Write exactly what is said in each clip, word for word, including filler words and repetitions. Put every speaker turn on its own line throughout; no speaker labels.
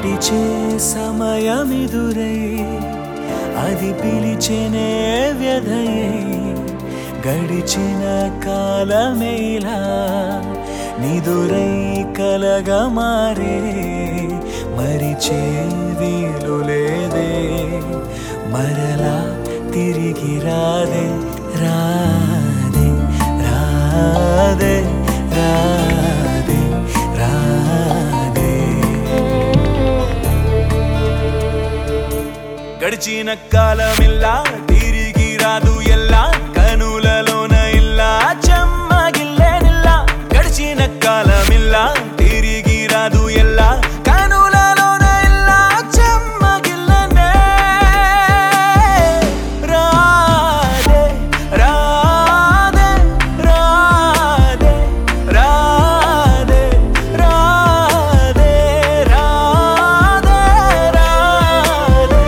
విడిచే సమయమిదురై అది పిలిచెనే వ్యధయై గడిచిన కాలమేలా నిదురై కలగా మారే మరిచే వీలు లేదే మరలా తిరిగి రాదే రాదే రాదే రాదే రాదే గడిచిన కాలమిల్లా తిరిగి రాదు ఎల్లా కనులలోన ఇల్లా చెమ్మగిల్లేనిల్లా గడిచిన కాలమిల్లా తిరిగి రాదు ఎల్లా కనులలోన ఇల్లా చెమ్మగిల్లనే రాదే రాదే రాదే రాదే రాదే రాదే రాదే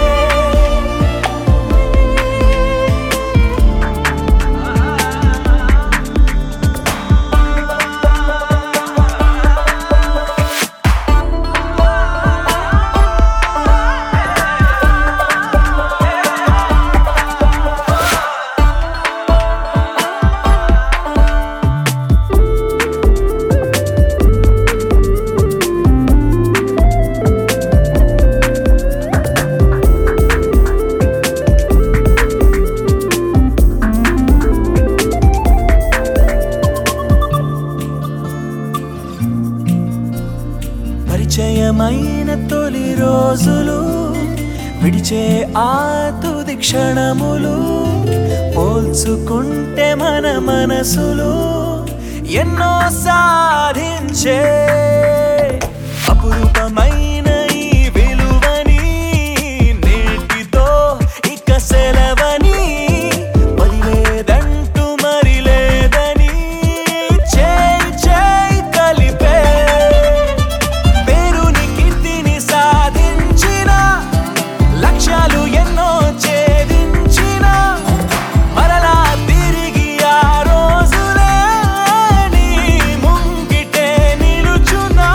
పరిచయమైన తొలి రోజులు విడిచే ఆ తుది క్షణములు పోల్చుకుంటే మన మనసులు ఎన్నో సాధించే అపురూపమైన ఈ విలువని నేటితో ఇక సెలవని వదిలేదంటూ మరి లేదని చేయి చేయి కలిపే లక్ష్యాలు ఎన్నో ఛేదించిన మరలా తిరిగి ఆ రోజులే నీ ముంగిటే నిలుచునా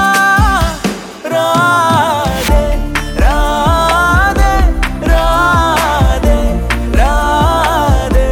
రాదే రాదే రాదే రాదే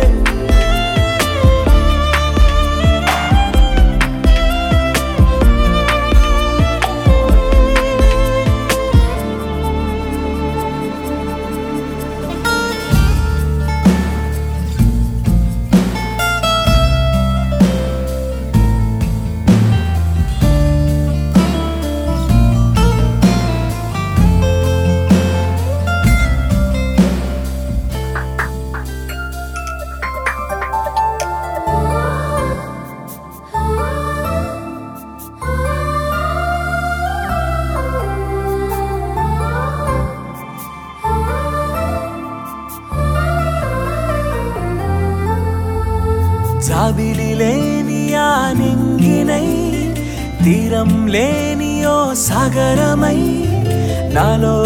జాబిలి లేని ఆ నింగినై తీరం లేని ఓ సాగరమై నాలో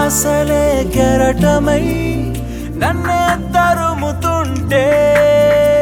ఆశలే కెరటమై నన్నే తరుముతుంటే